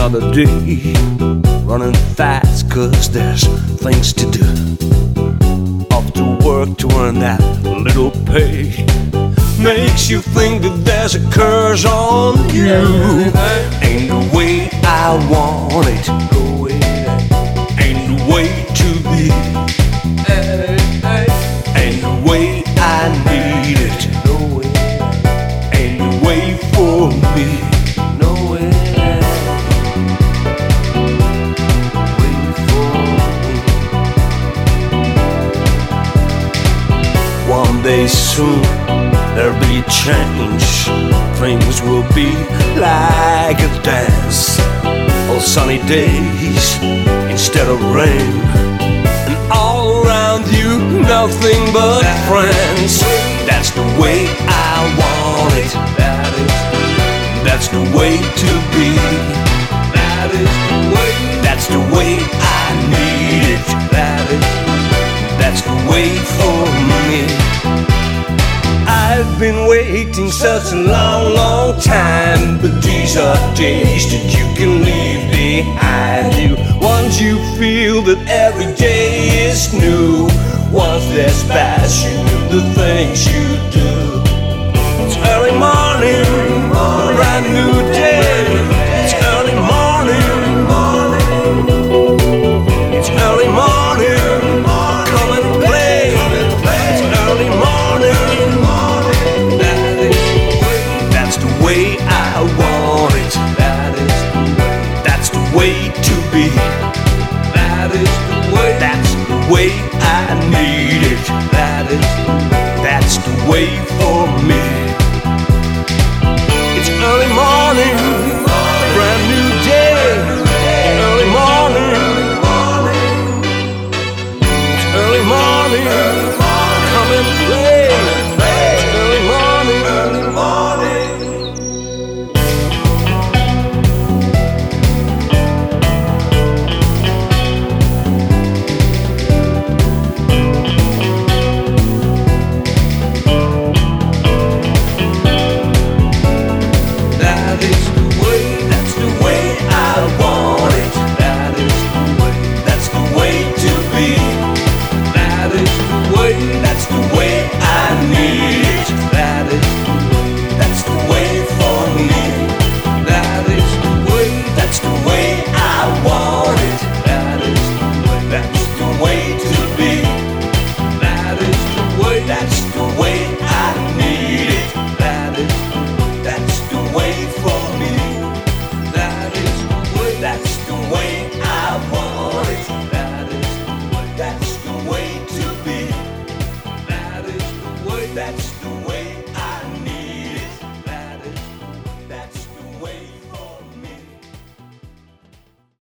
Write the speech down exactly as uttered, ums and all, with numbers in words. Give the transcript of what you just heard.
another day, running fast cause there's things to do. Off to work to earn that little pay. Makes you think that there's a curse on you. Ain't the way I want it, ain't the way to be, ain't the way I need it, ain't the way for me. One day soon there'll be a change. Things will be like a dance. All sunny days instead of rain, and all around you nothing but friends. That's the way I want it. That is, that's the way to be. That is the way. That's the way I need it. That is, that's the way for me. I've been waiting such a long, long time, but these are days that you can leave behind you. Once you feel that every day is new, once there's past you the things you do. It's early morning, a brand new day. It's early morning, it's early morning, come and play. It's early morning. Way I want it. That is the way. That's the way to be. That is the way. That's the way I need it. That is the way. That's the way for me. It's early morning, a brand new day. Early morning, it's early morning, come and play. It's early morning, early morning. That's the way I need it. That is the way. That's the way for me. That is the way. That's the way I want it. That is the way. That's the way to